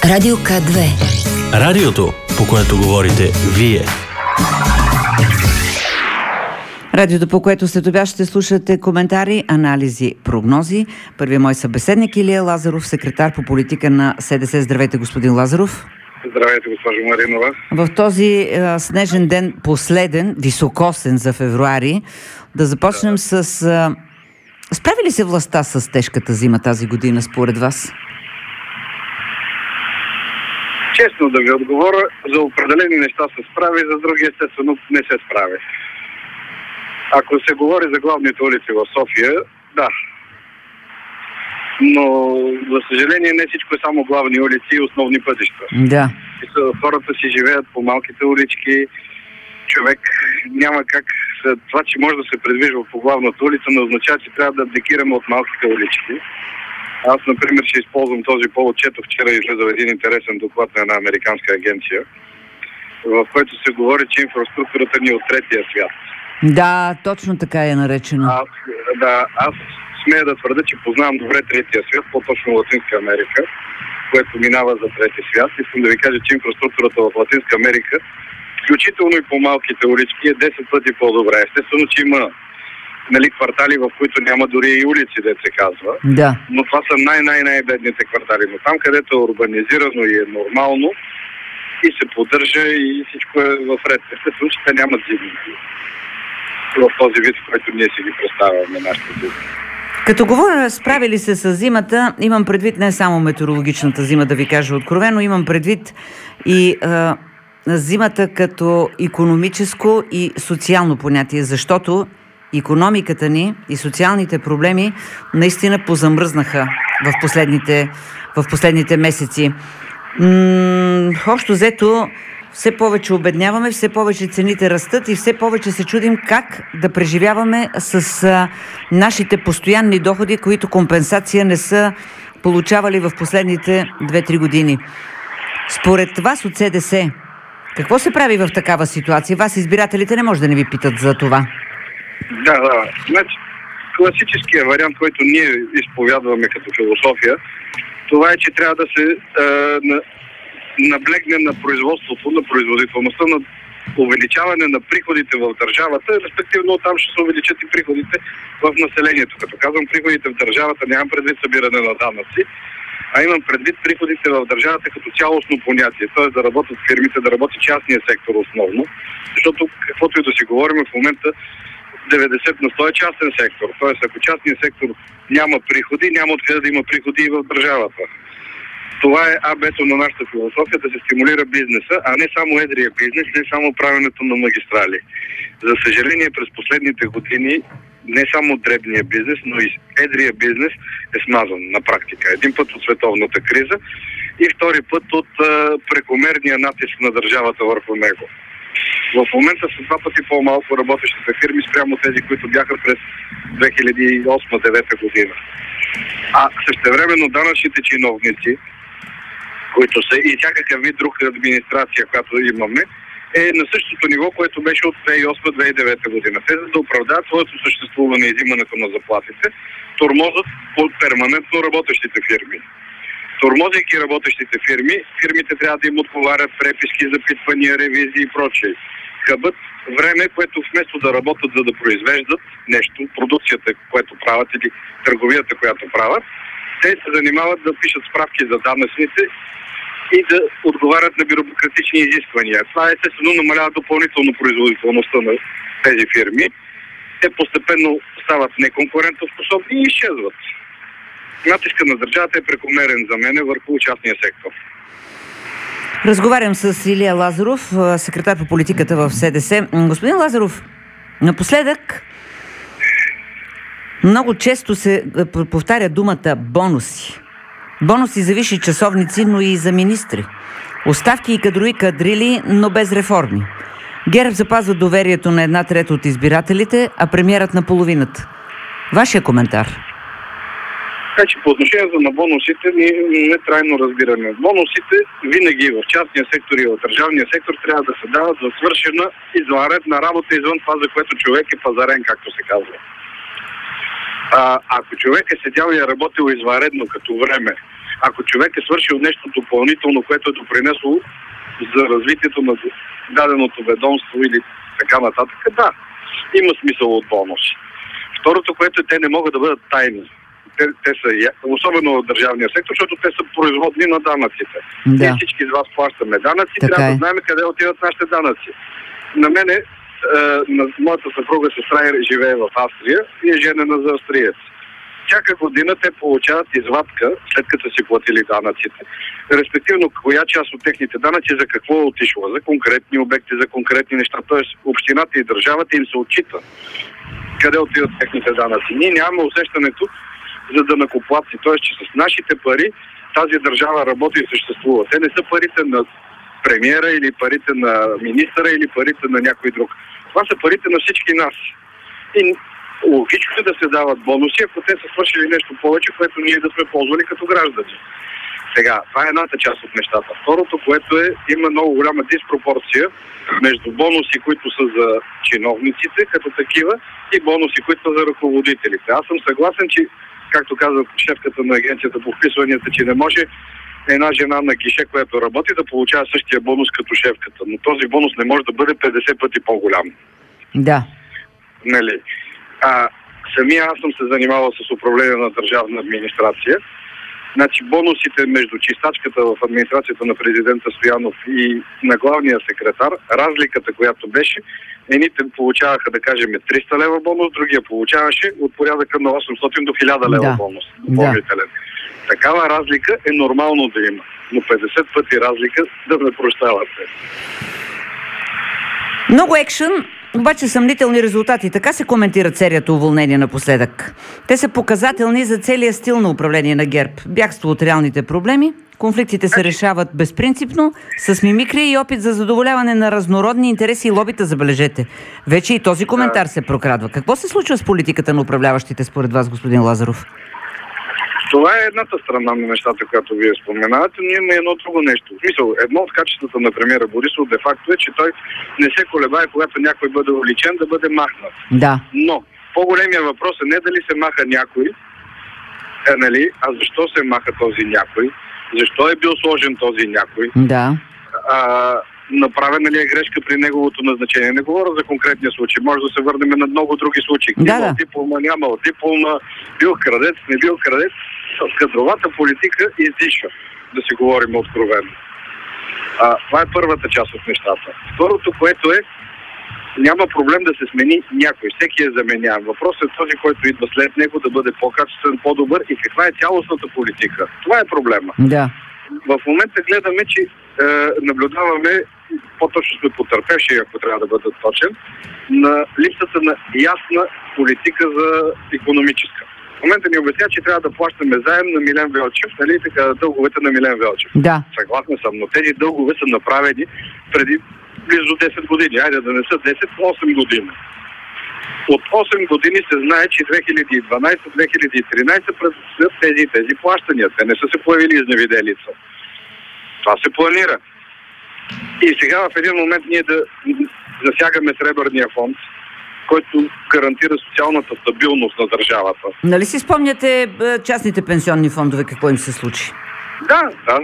Радио К2. Радиото, по което говорите вие. Радиото, по което след обяд ще слушате коментари, анализи, прогнози. Първият мой събеседник Илия Лазаров, секретар по политика на СДС. Здравейте, господин Лазаров. Здравейте, госпожо Маринова. В този снежен ден, последен, високосен за февруари, да започнем с... Справи ли се властта с тежката зима тази година, според вас? Честно да ви отговоря, за определени неща се справи, за други естествено не се справи. Ако се говори за главните улици в София, да. Но, за съжаление, не всичко е само главни улици и основни пътища. Да. Хората си живеят по малките улички. Човек няма как... Това, че може да се придвижва по главната улица, не означава, че трябва да абдикираме от малките улички. Аз, например, ще използвам този повод. Четох вчера излезе един интересен доклад на една американска агенция, в който се говори, че инфраструктурата ни е от третия свят. Да, точно така е наречено. Аз смея да твърда, че познавам добре третия свят, по-точно Латинска Америка, което минава за трети свят. Искам да ви кажа, че инфраструктурата в Латинска Америка, включително и по малките улички, е 10 пъти по-добре. Естествено, че има квартали, в които няма дори и улици, дето се казва. Да. Но това са най-бедните квартали. Но там, където е урбанизирано и е нормално, и се поддържа, и всичко е в ред. Естествено, че те нямат зимни. В този вид, в който ние си ги представяме нашите зими. Като говоря справили се с зимата, имам предвид не само метеорологичната зима, да ви кажа откровено, имам предвид и зимата като икономическо и социално понятие, защото икономиката ни и социалните проблеми наистина позамръзнаха в последните месеци. Общо взето, все повече обедняваме, все повече цените растат и все повече се чудим как да преживяваме с нашите постоянни доходи, които компенсация не са получавали в последните 2-3 години. Според вас от СДС, какво се прави в такава ситуация? Вас избирателите не може да не ви питат за това. Да. Значи, класическият вариант, който ние изповядваме като философия, това е, че трябва да се наблегне на производството, на производителността, на увеличаване на приходите в държавата, респективно оттам ще се увеличат и приходите в населението. Като казвам приходите в държавата, нямам предвид събиране на данъци, а имам предвид приходите в държавата като цялостно понятие. Т.е. да работят фирмите, да работи частния сектор основно, защото каквото и да си говорим в момента, 90 на 100 е частен сектор. Т.е. ако частният сектор няма приходи, няма откъде да има приходи и в държавата. Това е АБ-то на нашата философия, да се стимулира бизнеса, а не само едрия бизнес, не само правенето на магистрали. За съжаление, през последните години не само дребния бизнес, но и едрия бизнес е смазан на практика. Един път от световната криза и втори път от прекомерния натиск на държавата върху него. В момента са 2 пъти по-малко работещите фирми спрямо тези, които бяха през 2008-2009 година. А същевременно данъчните чиновници, които са и всякакъв вид друг администрация, която имаме, е на същото ниво, което беше от 2008-2009 година. Те, за да оправдаят своето съществуване и взимането на заплатите, тормозят перманентно работещите фирми. Тормозейки работещите фирми, фирмите трябва да им отговарят преписки, запитвания, ревизии и прочее. Хъбът време, което вместо да работят, за да произвеждат нещо, продукцията, която правят или търговията, която правят, те се занимават да пишат справки за данъчните и да отговарят на бюрократични изисквания. Това естествено намалява допълнително производителността на тези фирми. Те постепенно стават неконкурентоспособни и изчезват. Натиска на държавата е прекомерен за мен върху частния сектор. Разговарям с Илия Лазаров, секретар по политиката в СДС. Господин Лазаров, напоследък много често се повтаря думата бонуси. Бонуси за висши часовници, но и за министри. Оставки и кадрови кадрили, но без реформи. ГЕРБ запазва доверието на 1/3 от избирателите, а премиерът на половината. Вашия коментар? Така че по отношение на бонусите ние не трайно разбираме. Бонусите винаги в частния сектор и в държавния сектор трябва да се дават за свършена извънредна работа извън това, за което човек е пазарен, както се казва. Ако човек е седял и е работил извънредно като време, Ако човек е свършил нещо допълнително, което е допринесло за развитието на даденото ведомство или така нататък, да, има смисъл от бонуси. Второто, което те не могат да бъдат тайни. Те са, особено в държавния сектор, защото те са производни на данъците. Да. Ние всички з вас плащаме данъци, Така трябва е. да знаем къде отиват нашите данъци. На мене, на моята съпруга сестра живее в Австрия и е женена за австриец. Всяка година те получават извадка, след като си платили данъците. Респективно, коя част от техните данъци за какво е отишла? За конкретни обекти, за конкретни неща. Тоест, общината и държавата им се отчита къде отиват техните данъци. Ние нямаме усещането за данъкоплатци. Т.е. че с нашите пари тази държава работи и съществува. Те не са парите на премиера или парите на министъра или парите на някой друг. Това са парите на всички нас. И логично е да се дават бонуси, ако те са свършили нещо повече, което ние да сме ползвали като граждани. Сега, това е едната част от нещата. Второто, което има много голяма диспропорция между бонуси, които са за чиновниците като такива, и бонуси, които са за ръководителите. Аз съм съгласен, че, както каза шефката на агенцията по вписванията, че не може една жена на гише, която работи, да получава същия бонус като шефката. Но този бонус не може да бъде 50 пъти по-голям. Да. Нали? Самия аз съм се занимавал с управление на държавна администрация. Значи бонусите между чистачката в администрацията на президента Стоянов и на главния секретар, разликата, която беше, едните получаваха, да кажем, 300 лева бонус, другия получаваше от порядъка на 800 до 1000 лева бонус. Допълнителен. Такава разлика е нормално да има, но 50 пъти разлика да ме прощавате. Много екшън, обаче съмнителни резултати. Така се коментират серията уволнения напоследък. Те са показателни за целия стил на управление на ГЕРБ. Бягство от реалните проблеми, конфликтите се решават безпринципно, с мимикрия и опит за задоволяване на разнородни интереси и лобита, забележете. Вече и този коментар се прокрадва. Какво се случва с политиката на управляващите според вас, господин Лазаров? Това е едната страна на нещата, която вие споменавате, но има едно друго нещо. В смисъл, едно от качествата на премиера Борисов де-факто е, че той не се колебае, когато някой бъде уличен, да бъде махнат. Да. Но по-големия въпрос е не дали се маха някой, нали, а защо се маха този някой, защо е бил сложен този някой. Да. Направена ли е грешка при неговото назначение. Не говоря за конкретния случай. Може да се върнем на много други случаи. Имал диплома, нямал диплома, бил крадец, не бил крадец. Кадровата политика издиша, да си говорим откровено. Това е първата част от нещата. Второто, което е, няма проблем да се смени някой. Всеки е заменяем. Въпросът е този, който идва след него, да бъде по-качествен, по-добър и каква е цялостната политика. Това е проблема. Да. В момента гледаме, че наблюдаваме, по-точно сме потърпевши, ако трябва да бъда точен, на липсата на ясна политика за икономическа. В момента ни обясня, че трябва да плащаме заем на Милен Велчев, нали, така, дълговете на Милен Велчев. Да. Съгласен съм, но тези дългове са направени преди близо 10 години. Айде да не са 10, 8 години. От 8 години се знае, че 2012-2013 предстоят тези плащания. Те не са се появили изневиделица. Това се планира. И сега в един момент ние да засягаме Сребърния фонд, който гарантира социалната стабилност на държавата. Нали си спомняте частните пенсионни фондове, какво им се случи? Да.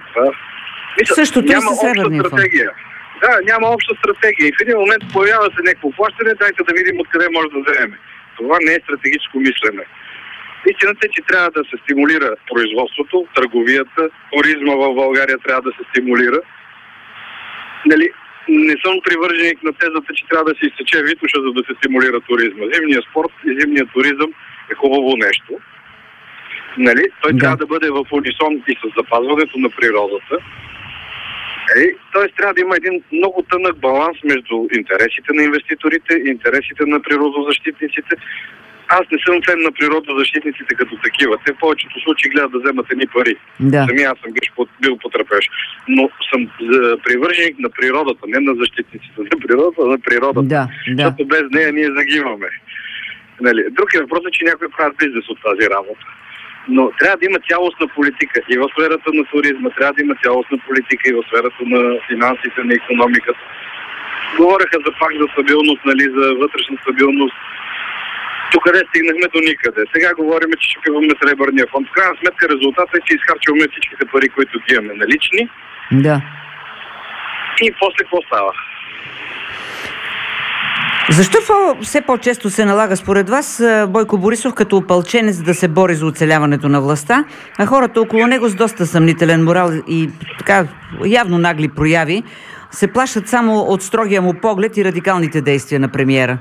Същото и със Сребърния фонд. Да, няма обща стратегия. И в един момент появява се някакво плащане, дайте да видим откъде може да вземем. Това не е стратегическо мислене. Истината е, че трябва да се стимулира производството, търговията, туризма в България трябва да се стимулира. Нали, не съм привърженик на тезата, че трябва да се изсече Витоша, за да се стимулира туризма. Зимният спорт и зимният туризъм е хубаво нещо. Нали? Той трябва да бъде в унисон и с запазването на природата. Тоест трябва да има един много тънък баланс между интересите на инвеститорите и интересите на природозащитниците. Аз не съм фен на природозащитниците като такива. Те в повечето случаи гледат да вземат едни пари. Да. Самия аз съм бил потрепеш. Но съм привърженик на природата, не на защитниците на природата, а на природата. Да. Защото без нея ние загиваме. Нали? Друг е въпрос, че някой правят бизнес от тази работа. Но трябва да има цялостна политика и в сферата на туризма, трябва да има цялостна политика и в сферата на финансите, на икономиката. Говореха за пакт за стабилност, нали, за вътрешна стабилност. Тук къде стигнахме до никъде. Сега говорим, че ще пиваме сребърния фонд. В крайна сметка резултатът е, че изхарчваме всичките пари, които ги имаме налични. Да. И после какво става? Защо все по-често се налага според вас Бойко Борисов като опълченец да се бори за оцеляването на властта, а хората около него с доста съмнителен морал и така явно нагли прояви се плашат само от строгия му поглед и радикалните действия на премиера?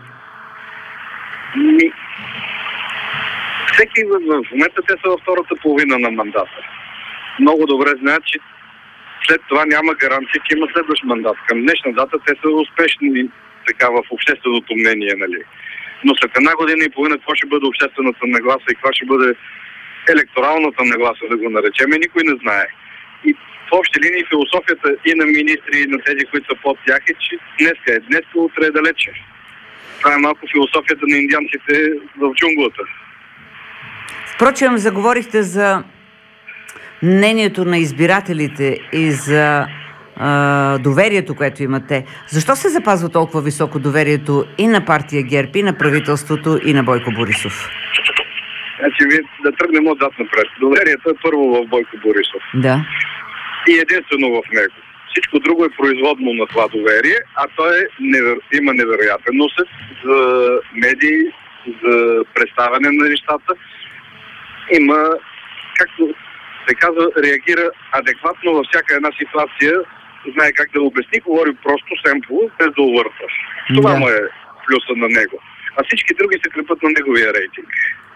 Всеки в момента те са във втората половина на мандата. Много добре знаят, че след това няма гаранция, че има следващ мандат. Към днешна дата те са успешни така в общественото мнение, нали. Но след една година и половина какво ще бъде обществената нагласа и каква ще бъде електоралната нагласа, да го наречем, никой не знае. И в общи линии философията и на министри, и на тези, които са под тях е, че днеска, утре е далече. Това е малко философията на индианците в джунглата. Впрочем, заговорихте за мнението на избирателите и за доверието, което имате. Защо се запазва толкова високо доверието и на партия ГЕРБ, и на правителството, и на Бойко Борисов? Значи, да тръгнем отзад напред. Доверието е първо в Бойко Борисов. Да. И единствено в него. Всичко друго е производно на това доверие, а той има невероятен усет за медии, за представяне на нещата. Има, както се казва, реагира адекватно във всяка една ситуация, знае как да обясни, говори просто, семпло, без да увърташ. Това му е плюса на него. А всички други се крепат на неговия рейтинг.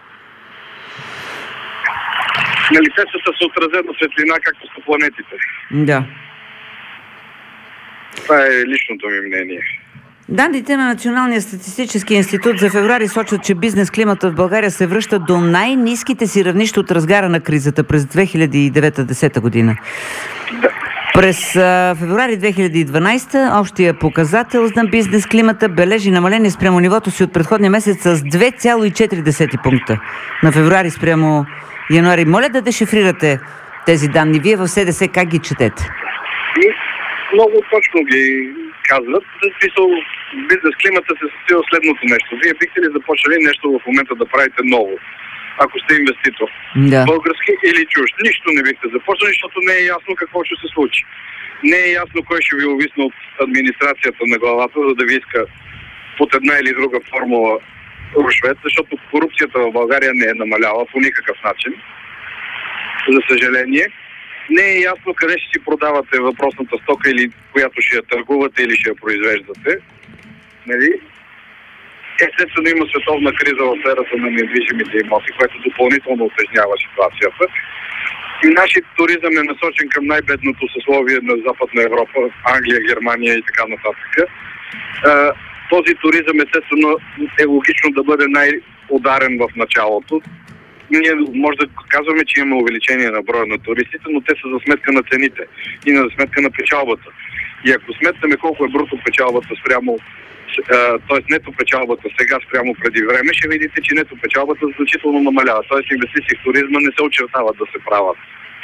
Нали, те са с отразена светлина, както са планетите. Да. Това е личното ми мнение. Данните на Националния статистически институт за февруари сочат, че бизнес климата в България се връща до най-ниските си равнища от разгара на кризата през 2009-2010 година. Да. През февруари 2012 общия показател на бизнес климата бележи намаление спрямо нивото си от предходния месец с 2,4 пункта. На февруари спрямо януари. Моля да дешифрирате тези данни. Вие в СДС как ги четете? Много точно ги казват. Бизнес климата се състои от следното нещо. Вие бихте ли започнали нещо в момента да правите ново, ако сте инвеститор? Да. Български или чужд? Нищо не бихте започнали, защото не е ясно какво ще се случи. Не е ясно кой ще ви увисне от администрацията на главата, за да ви иска под една или друга формула рушвет, защото корупцията в България не е намаляла по никакъв начин. За съжаление. Не е ясно къде ще си продавате въпросната стока или която ще я търгувате или ще я произвеждате. Нали? Естествено има световна криза в сферата на недвижимите имоти, което допълнително утежнява ситуацията. И нашият туризъм е насочен към най-бедното съсловие на Западна Европа, Англия, Германия и така нататък. Този туризъм естествено е логично да бъде най-ударен в началото. Ние може да казваме, че имаме увеличение на броя на туристите, но те са за сметка на цените и за сметка на печалбата. И ако сметнем колко е бруто печалбата спрямо, т.е. нето печалбата сега спрямо преди време, ще видите, че нето печалбата значително намалява. Т.е. инвестиции в туризма не се очертават да се правят.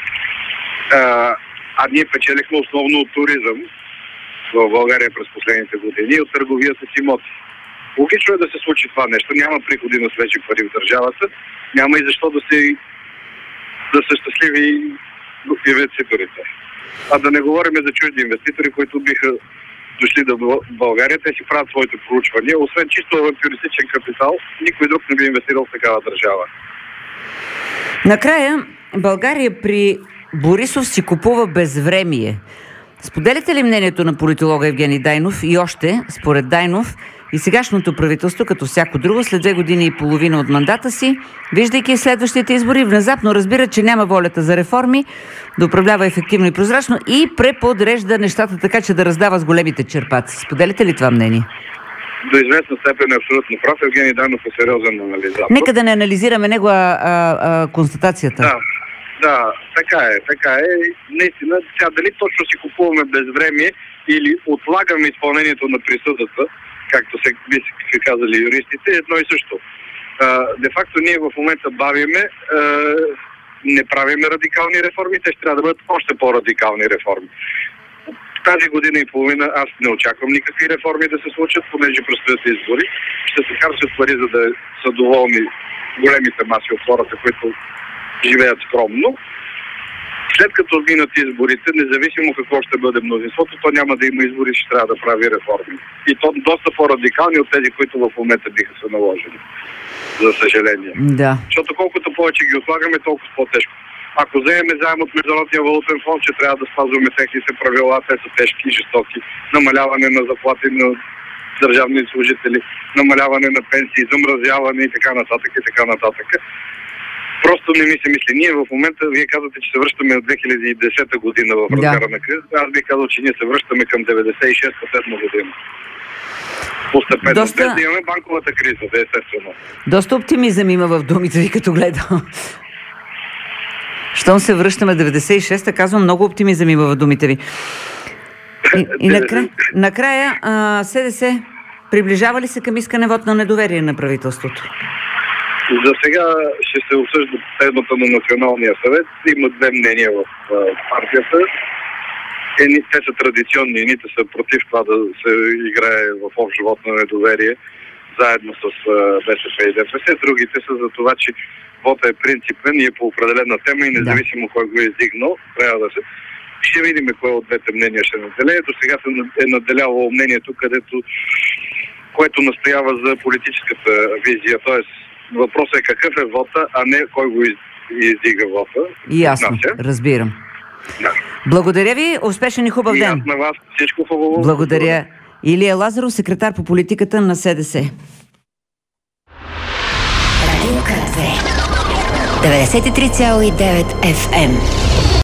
А ние печелихме основно от туризъм в България през последните години и от търговия с имоти. Логично е да се случи това нещо. Няма приходи на свежи пари в държавата. Няма и защо да са щастливи инвеститорите. А да не говорим за чужди инвеститори, които биха дошли до България. Те си правят своите проучвания. Освен чисто авантюристичен капитал, никой друг не би инвестирал в такава държава. Накрая, България при Борисов си купува безвремие. Споделяте ли мнението на политолога Евгений Дайнов и още, според Дайнов, и сегашното правителство, като всяко друго, след 2 години и половина от мандата си, виждайки следващите избори, внезапно разбира, че няма волята за реформи, да управлява ефективно и прозрачно и преподрежда нещата така, че да раздава с големите черпаци. Споделяте ли това мнение? До известна степен е абсолютно прав. Евгений Дайнов е сериозен анализатор. Нека да не анализираме него, констатацията. Да, така е. Наистина, сега дали точно си купуваме безвремие или отлагаме изпълнението на присъдата, както се казали юристите, едно и също. Де-факто ние в момента бавиме, не правиме радикални реформи, те ще трябва да бъдат още по-радикални реформи. Тази година и половина аз не очаквам никакви реформи да се случат, понеже предстоят избори. Ще се харчат пари, за да са доволни големите маси от хората, които живеят скромно. След като минат изборите, независимо какво ще бъде мнозинството, то няма да има избори, ще трябва да прави реформи. И то доста по-радикални от тези, които в момента биха се наложили. За съжаление. Да. Защото колкото повече ги отлагаме, толкова по-тежко. Ако вземем заем от Международния валутен фонд, че трябва да спазваме техните правила, те са тежки и жестоки. Намаляване на заплати на държавни служители, намаляване на пенсии, замразяване и така нататък и така нататък. Просто не ми се мисли. Ние в момента, вие казвате, че се връщаме от 2010 година в разгара на кризата. Аз бих казал, че ние се връщаме към 96-7 година. Постепенно. Без да имаме банковата криза, естествено. Доста оптимизъм има в думите ви, като гледам. Щом се връщаме 96-та, казвам, много оптимизъм има в думите ви. И накрая СДС приближава ли се към искане вот на недоверие на правителството? За сега ще се обсъжда темата на Националния съвет. Има две мнения в партията. Те са традиционни, едните са против това да се играе в общ живот на недоверие заедно с БСП и ДПС. Другите са за това, че вота е принципен и е по определена тема и независимо кой го е издигнал, трябва да се... Ще видим кое от двете мнения ще наделее. До сега се е наделяло мнението, което настоява за политическата визия. Тоест, въпросът е какъв е вота, а не кой го издига вота. Ясно, разбирам. Да. Благодаря ви, успешен и хубав ден. И на вас всичко хубаво. Благодаря. Илия Лазаров, секретар по политиката на СДС. Радио К2 93,9 FM.